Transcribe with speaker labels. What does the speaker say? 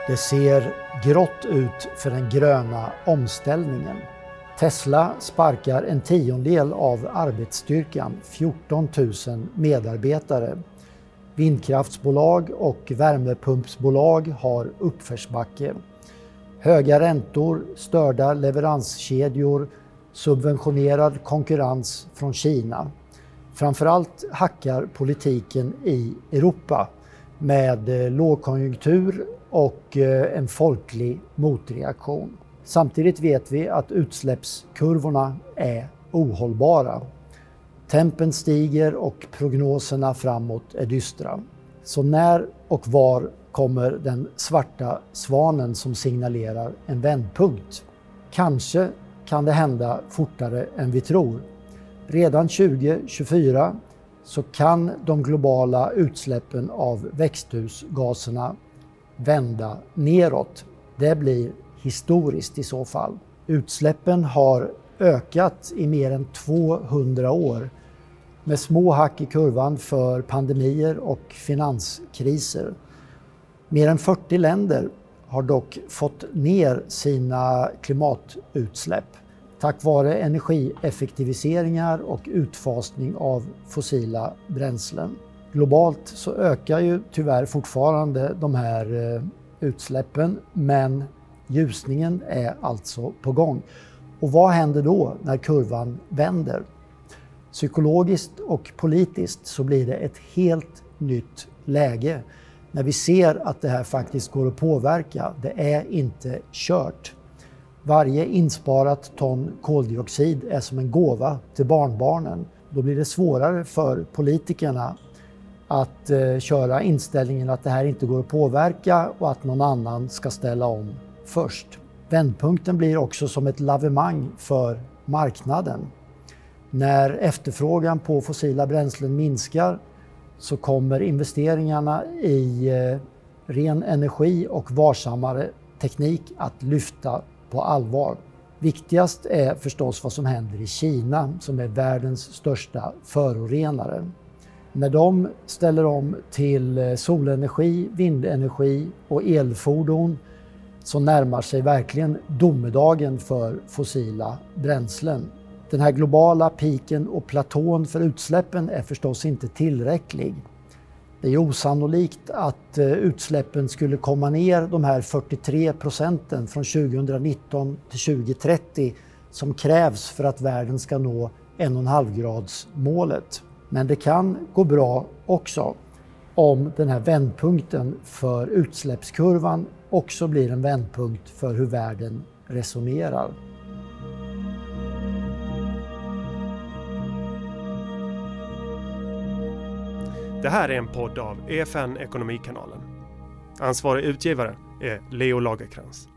Speaker 1: Det ser grått ut för den gröna omställningen. Tesla sparkar 1/10 av arbetsstyrkan, 14 000 medarbetare. Vindkraftsbolag och värmepumpsbolag har uppförsbacke. Höga räntor, störda leveranskedjor, subventionerad konkurrens från Kina. Framförallt hackar politiken i Europa med lågkonjunktur och en folklig motreaktion. Samtidigt vet vi att utsläppskurvorna är ohållbara. Tempen stiger och prognoserna framåt är dystra. Så när och var kommer den svarta svanen som signalerar en vändpunkt? Kanske kan det hända fortare än vi tror. Redan 2024 så kan de globala utsläppen av växthusgaserna vända neråt. Det blir historiskt i så fall. Utsläppen har ökat i mer än 200 år med små hack i kurvan för pandemier och finanskriser. Mer än 40 länder har dock fått ner sina klimatutsläpp tack vare energieffektiviseringar och utfasning av fossila bränslen. Globalt så ökar ju tyvärr fortfarande de här utsläppen, men ljusningen är alltså på gång. Och vad händer då när kurvan vänder? Psykologiskt och politiskt så blir det ett helt nytt läge när vi ser att det här faktiskt går att påverka. Det är inte kört. Varje insparat ton koldioxid är som en gåva till barnbarnen. Då blir det svårare för politikerna att köra inställningen att det här inte går att påverka och att någon annan ska ställa om först. Vändpunkten blir också som ett lavemang för marknaden. När efterfrågan på fossila bränslen minskar så kommer investeringarna i ren energi och varsammare teknik att lyfta på allvar. Viktigast är förstås vad som händer i Kina, som är världens största förorenare. När de ställer om till solenergi, vindenergi och elfordon så närmar sig verkligen domedagen för fossila bränslen. Den här globala piken och platån för utsläppen är förstås inte tillräcklig. Det är osannolikt att utsläppen skulle komma ner de här 43% från 2019 till 2030 som krävs för att världen ska nå 1,5-gradsmålet. Men det kan gå bra också om den här vändpunkten för utsläppskurvan också blir en vändpunkt för hur världen resonerar.
Speaker 2: Det här är en podd av EFN Ekonomikanalen. Ansvarig utgivare är Leo Lagerkrans.